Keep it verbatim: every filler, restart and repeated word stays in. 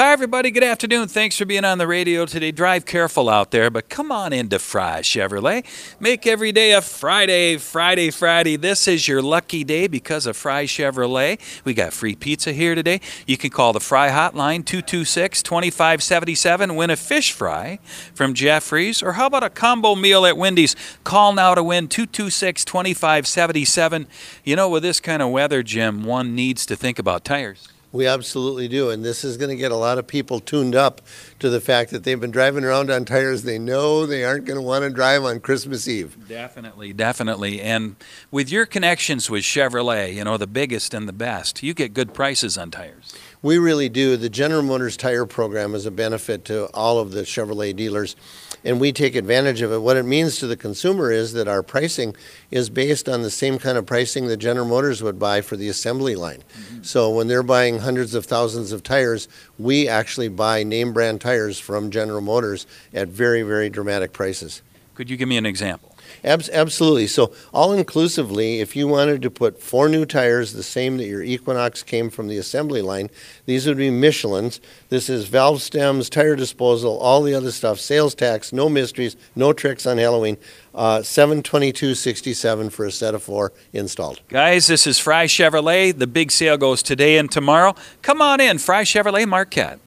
Hi, everybody. Good afternoon. Thanks for being on the radio today. Drive careful out there, but come on into Fry Chevrolet. Make every day a Friday, Friday, Friday. This is your lucky day because of Fry Chevrolet. We got free pizza here today. You can call the Fry hotline, two two six, two five seven seven. Win a fish fry from Jeffries. Or how about a combo meal at Wendy's? Call now to win, two two six, two five seven seven. You know, with this kind of weather, Jim, one needs to think about tires. We absolutely do, and this is going to get a lot of people tuned up to the fact that they've been driving around on tires they know they aren't going to want to drive on Christmas Eve. Definitely, definitely. And with your connections with Chevrolet, you know, the biggest and the best, you get good prices on tires. We really do. The General Motors tire program is a benefit to all of the Chevrolet dealers, and we take advantage of it. What it means to the consumer is that our pricing is based on the same kind of pricing that General Motors would buy for the assembly line. Mm-hmm. So when they're buying hundreds of thousands of tires, we actually buy name brand tires from General Motors at very, very dramatic prices. Could you give me an example? Abs- absolutely. So all-inclusively, if you wanted to put four new tires, the same that your Equinox came from the assembly line, these would be Michelin's. This is valve stems, tire disposal, all the other stuff, sales tax, no mysteries, no tricks on Halloween. Uh, seven twenty-two sixty-seven for a set of four installed. Guys, this is Fry Chevrolet. The big sale goes today and tomorrow. Come on in, Fry Chevrolet Marquette.